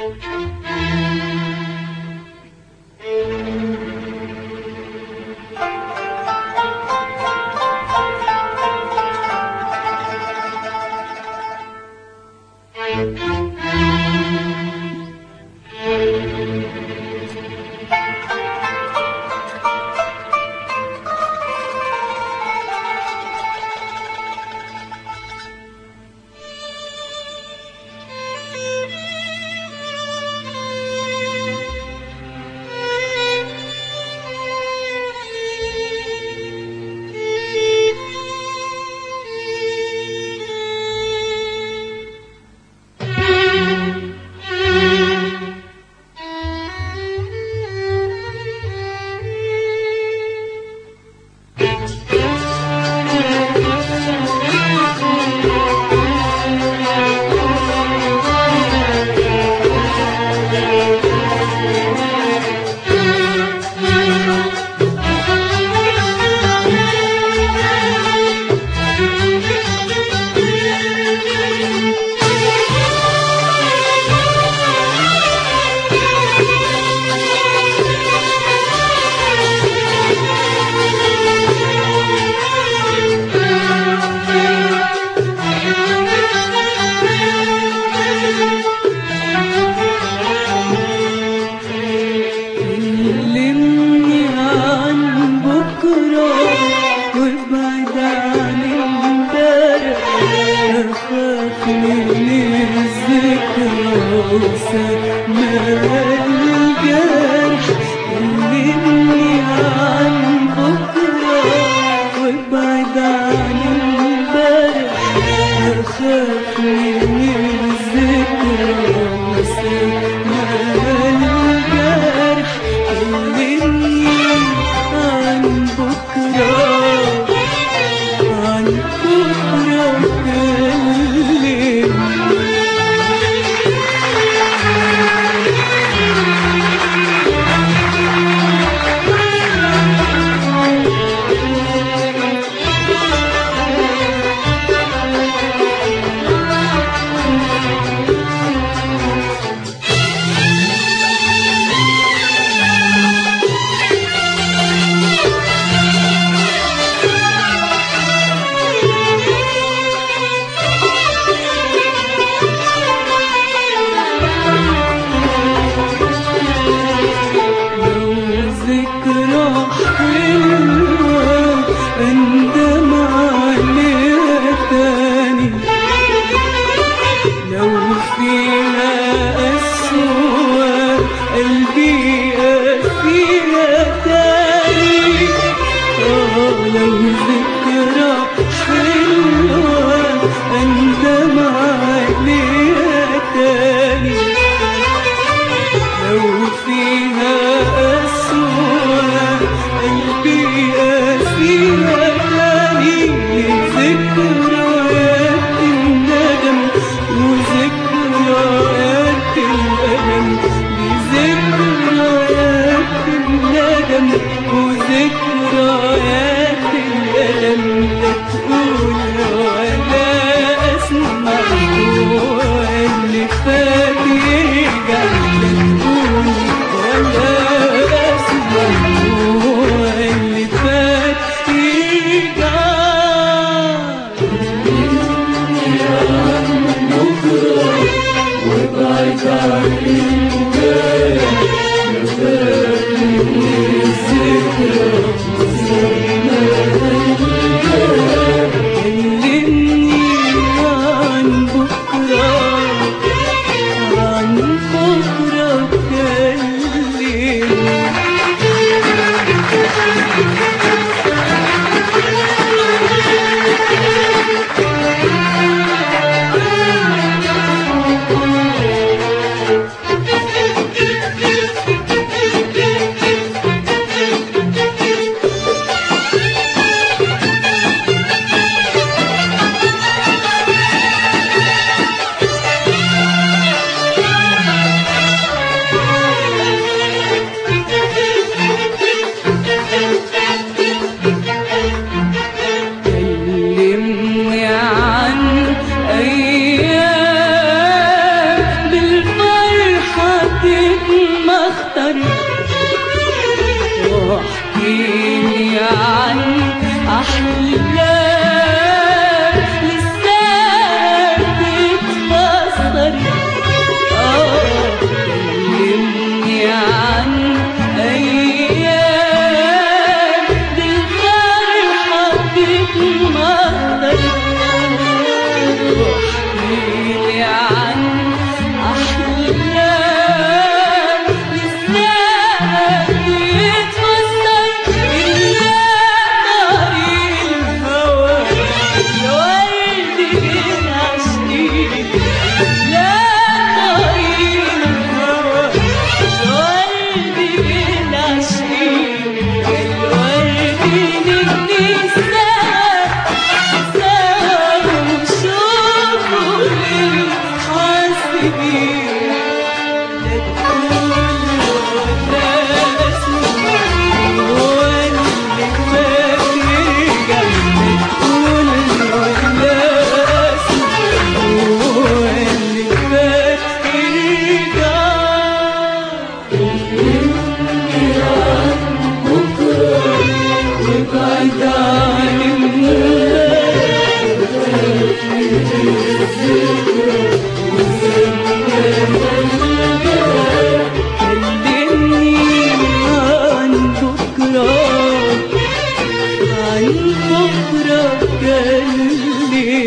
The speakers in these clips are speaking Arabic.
عن بكرة كلمني عن أحلام لسه بتفسر. كلمني عن أيام بالفرحة بتمطر. واحكيلي عن أحلام لسه بتفسر. إلا طريق الهوى الورد بين عشقين. لا طريق الهوى الورد بين عشقين. الورد نجني سوا وشوفوا للحاسبين. لا تقول ولا اسمع هو اللي فاكر. لا تقول ولا اسمع هو اللي فاكر. كلمني عن بكرة وابعد عن كلمني عن بكرة عن بكرة كلمني.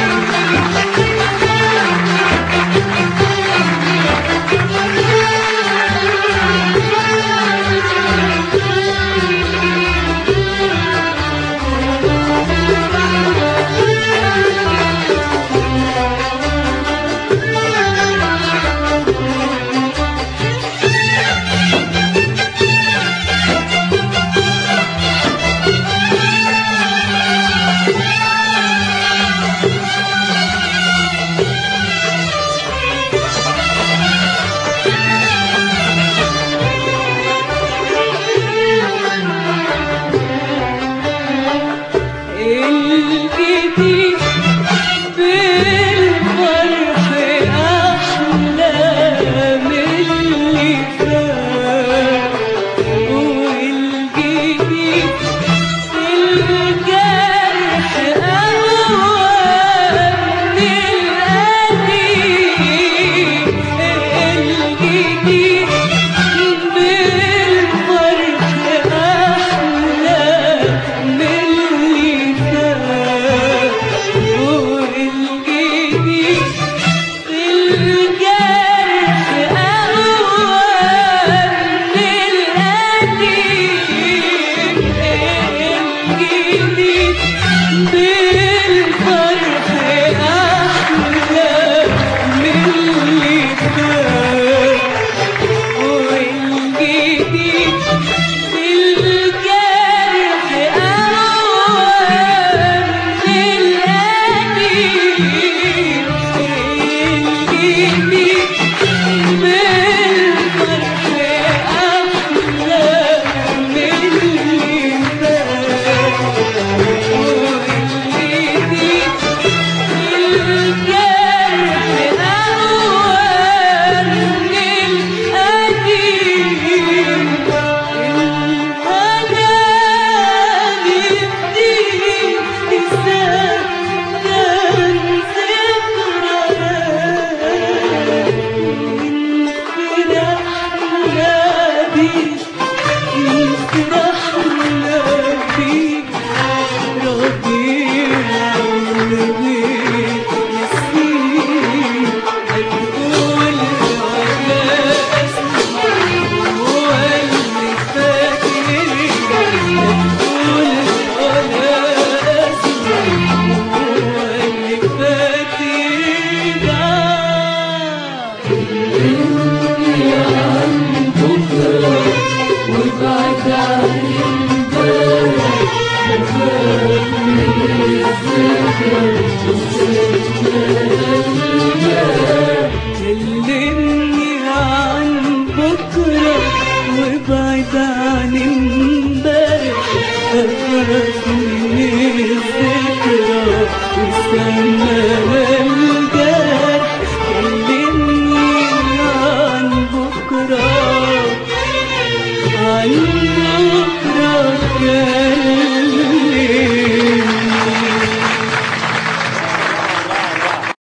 الجديد بالفرح أحلى من اللي فات. والجديد بالجرح أقوى من القديم. الجديد بالفرح أحلى من اللي فات. والجديد بالجرح أقوى من القديم. الجديد بالفرح أحلى من اللي فات. والجديد بالجرح أقوى من القديم. الجديد بالفرح أحلى من اللي فات. والجديد بالجرح أقوى من القديم. الحنان يبديك تسكن ذكريات. فرحنا بيك فرحنا بيك ربيع ونبيك نسيك. هتقول ولا اسمع هو اللي فاكر. هتقول ولا اسمع هو اللي فاكر. كلمني عن بكرة وابعد عن امبارح. كلمني عن بكرة وابعد عن امبارح. أخاف من الذكرى واستنى الجرح. كلمني عن بكرة عن